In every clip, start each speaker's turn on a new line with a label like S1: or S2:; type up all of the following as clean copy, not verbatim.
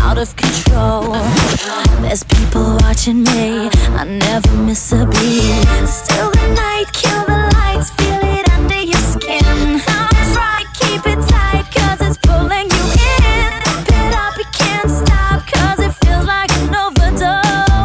S1: out of control. There's people watching me, I never miss a beat. Still the night, kill the lights, feel it under your skin. Try, keep it tight, cause it's pulling you in. Wrap it up, you can't stop, cause it feels like an overdose.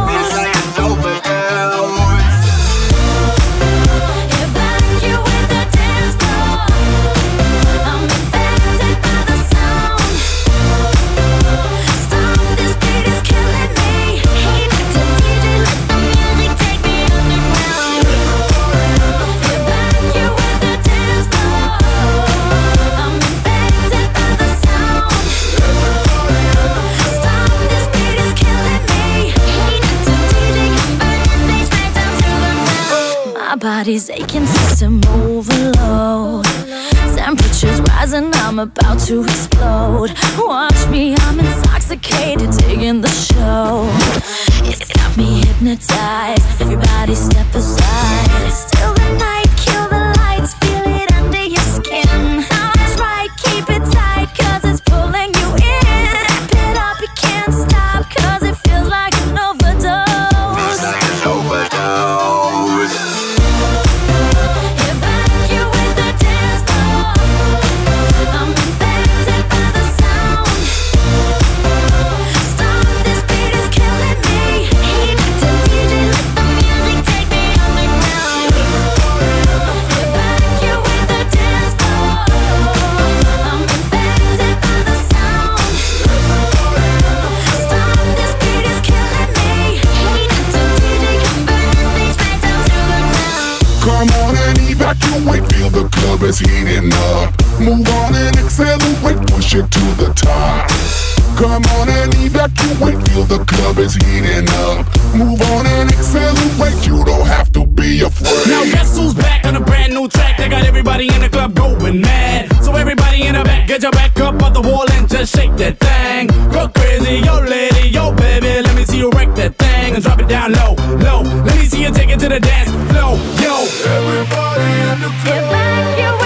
S1: My body's aching, system overload. Temperature's rising, I'm about to explode. Watch me, I'm intoxicated, digging the show. It's got me hypnotized, everybody step aside. Still the night, kill the lights, feel it under your skin. That's right, keep it tight, cause it's pulling you in. Wrap it up, you can't stop, cause it feels like an overdose.
S2: Feels like an overdose.
S3: Come on and evacuate, feel the club is heating up. Move on and accelerate, push it to the top. Come on and evacuate, feel the club is heating up. Move on and accelerate, you don't have to be afraid.
S4: Now guess who's back on a brand new track? They got everybody in the club going mad. So everybody in the back, get your back up off the wall and just shake that thing. Go crazy, yo lady, yo baby, let me see you wreck that thing and drop it down low, low. Let me see you take it to the dance floor, yo.
S3: Everybody in the club.